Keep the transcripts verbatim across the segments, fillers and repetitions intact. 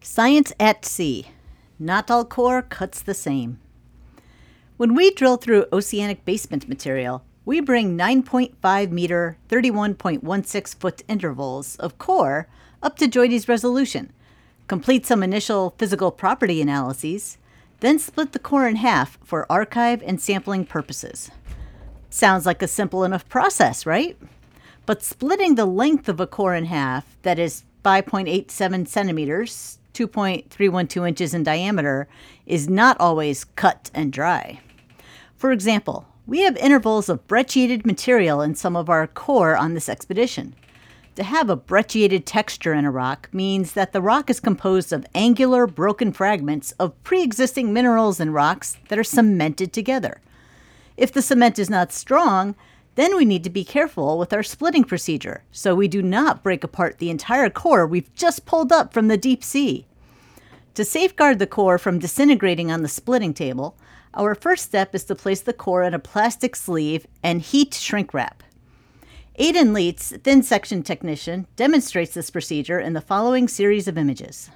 Science at sea. Not all core cuts the same. When we drill through oceanic basement material, we bring nine point five meter, thirty-one point one six foot intervals of core up to JOIDES resolution, complete some initial physical property analyses, then split the core in half for archive and sampling purposes. Sounds like a simple enough process, right? But splitting the length of a core in half, that is five point eight seven centimeters, two point three one two inches in diameter, is not always cut and dry. For example, we have intervals of brecciated material in some of our core on this expedition. To have a brecciated texture in a rock means that the rock is composed of angular, broken fragments of pre-existing minerals and rocks that are cemented together. If the cement is not strong, then we need to be careful with our splitting procedure, so we do not break apart the entire core we've just pulled up from the deep sea. To safeguard the core from disintegrating on the splitting table, our first step is to place the core in a plastic sleeve and heat shrink wrap. Aidan Leitz, thin section technician, demonstrates this procedure in the following series of images.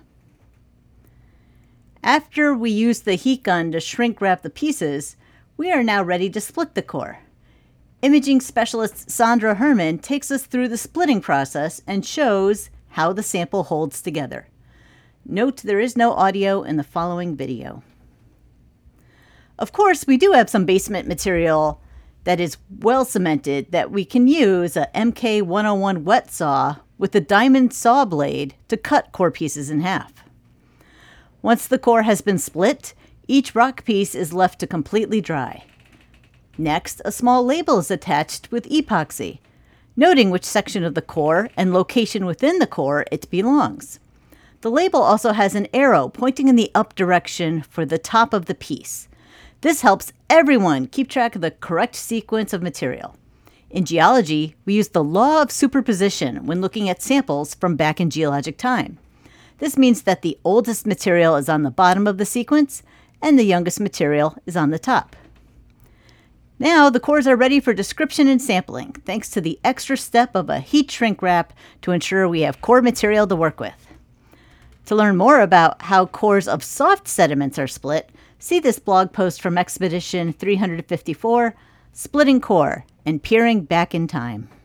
After we use the heat gun to shrink wrap the pieces, we are now ready to split the core. Imaging specialist Sandra Herman takes us through the splitting process and shows how the sample holds together. Note there is no audio in the following video. Of course, we do have some basement material that is well cemented that we can use a M K one oh one wet saw with a diamond saw blade to cut core pieces in half. Once the core has been split, each rock piece is left to completely dry. Next, a small label is attached with epoxy, noting which section of the core and location within the core it belongs. The label also has an arrow pointing in the up direction for the top of the piece. This helps everyone keep track of the correct sequence of material. In geology, we use the law of superposition when looking at samples from back in geologic time. This means that the oldest material is on the bottom of the sequence and the youngest material is on the top. Now the cores are ready for description and sampling, thanks to the extra step of a heat shrink wrap to ensure we have core material to work with. To learn more about how cores of soft sediments are split, see this blog post from Expedition three hundred fifty-four, Splitting Core and Peering Back in Time.